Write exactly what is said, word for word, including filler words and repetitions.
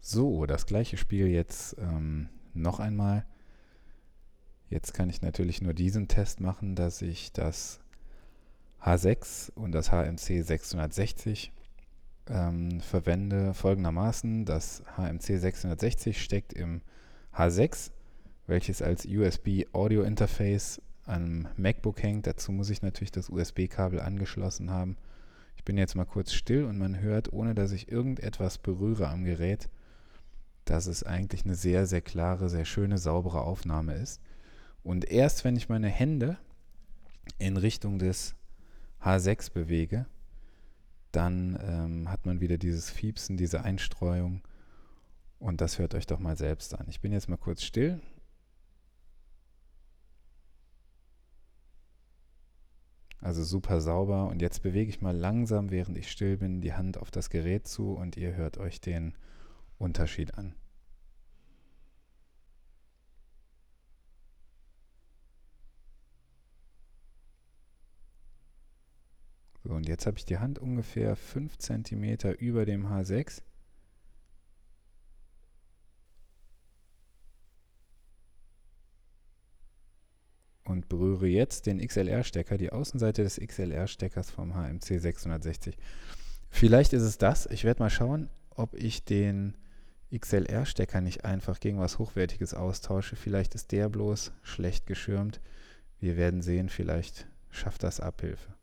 So, das gleiche Spiel jetzt ähm, noch einmal. Jetzt kann ich natürlich nur diesen Test machen, dass ich das H sechs und das H M C sechshundertsechzig ähm, verwende folgendermaßen. Das H M C sechshundertsechzig steckt im H sechs, welches als U S B Audio Interface am MacBook hängt. Dazu muss ich natürlich das U S B-Kabel angeschlossen haben. Ich bin jetzt mal kurz still und man hört, ohne dass ich irgendetwas berühre am Gerät, dass es eigentlich eine sehr, sehr klare, sehr schöne, saubere Aufnahme ist. Und erst wenn ich meine Hände in Richtung des H sechs bewege, dann ähm, hat man wieder dieses Fiepsen, diese Einstreuung. Und das hört euch doch mal selbst an. Ich bin jetzt mal kurz still. Also super sauber. Und jetzt bewege ich mal langsam, während ich still bin, die Hand auf das Gerät zu und ihr hört euch den Unterschied an. So, und jetzt habe ich die Hand ungefähr fünf Zentimeter über dem H sechs. Und berühre jetzt den X L R-Stecker, die Außenseite des X L R-Steckers vom H M C sechshundertsechzig. Vielleicht ist es das. Ich werde mal schauen, ob ich den X L R-Stecker nicht einfach gegen was Hochwertiges austausche. Vielleicht ist der bloß schlecht geschirmt. Wir werden sehen, vielleicht schafft das Abhilfe.